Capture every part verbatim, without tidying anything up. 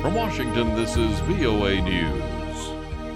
From Washington, this is V O A News.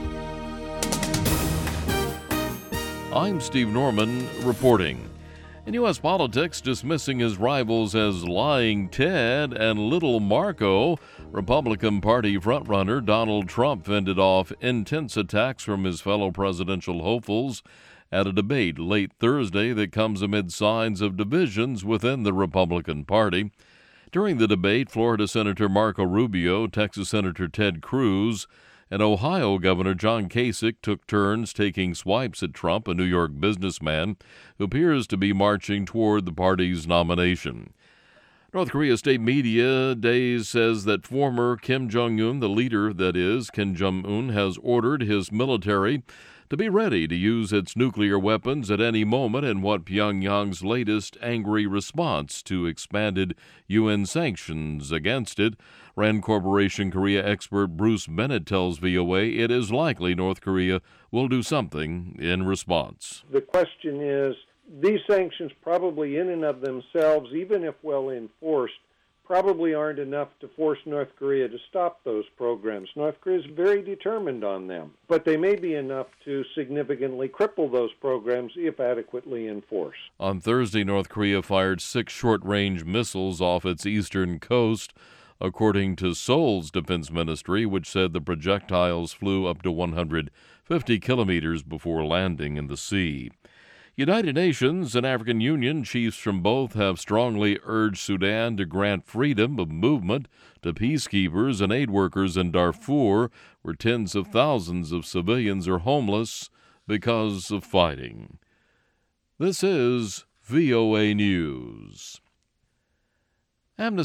I'm Steve Norman reporting. In U S politics, dismissing his rivals as Lying Ted and Little Marco, Republican Party frontrunner Donald Trump fended off intense attacks from his fellow presidential hopefuls at a debate late Thursday that comes amid signs of divisions within the Republican Party. During the debate, Florida Senator Marco Rubio, Texas Senator Ted Cruz, and Ohio Governor John Kasich took turns taking swipes at Trump, a New York businessman who appears to be marching toward the party's nomination. North Korea state media days says that former Kim Jong-un, the leader that is, Kim Jong-un, has ordered his military to be ready to use its nuclear weapons at any moment in what Pyongyang's latest angry response to expanded U N sanctions against it. Rand Corporation Korea expert Bruce Bennett tells V O A it is likely North Korea will do something in response. The question is, these sanctions probably in and of themselves, even if well enforced, probably aren't enough to force North Korea to stop those programs. North Korea is very determined on them, but they may be enough to significantly cripple those programs if adequately enforced. On Thursday, North Korea fired six short-range missiles off its eastern coast, according to Seoul's defense ministry, which said the projectiles flew up to one hundred fifty kilometers before landing in the sea. United Nations and African Union chiefs from both have strongly urged Sudan to grant freedom of movement to peacekeepers and aid workers in Darfur, where tens of thousands of civilians are homeless because of fighting. This is V O A News. Amnesty